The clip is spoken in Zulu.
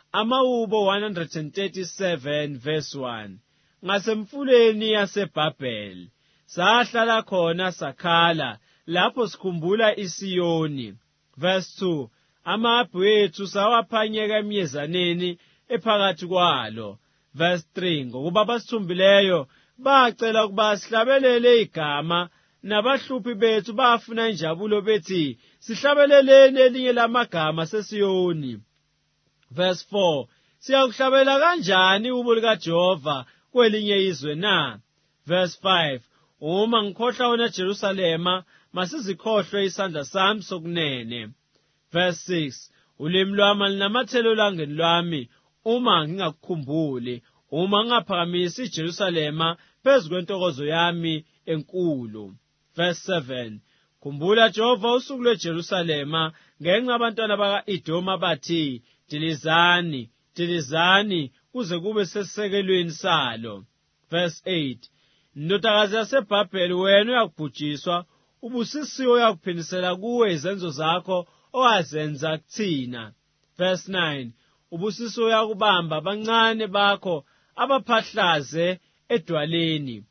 Amawubo 137 verse 1. Ngasemfuleni yaseBhabheli sahlala khona sakhala lapho sikhumbula iSiyoni. Verse 2. Amabhi ethu sawaphanyeka emyezaneni ephakathi kwalo. Verse 3. Ngokuba basithumbileyo bacela ukuba sihlabelele igama, nabahluphi bethu bafuna injabulo bethi sihlabeleleni elinye lamagama seSiyoni. Verse 4. Siyakuhlabela kanjani ubo likaJehova kwelinye izwe na? Verse 5. Uma ngikhohlwa wena Jerusalema, masizikhohlwe isandla sami sokunene. Verse 6. Ulimi lwami alinamathelo olangeni lwami uma ngingakukhumbuli, uma ngingaphakamisi iJerusalema phezu kwentokozo yami enkulu. Verse 7. Khumbula Jehova usuku lweJerusalema, ngenxa abantwana baka-Edomi bathi, dilizani, dilizani, kuze kube sesisekelweni salo. Verse 8. Ndodakazi yaseBhabheli, wena uyakubhujiswa, ubusisiwe uyakuphindisela kuwe izenzo zakho owazenza kuthina. Verse 9. Ubusisiwe uyakubamba abancane bakho abaphahlaze edwaleni.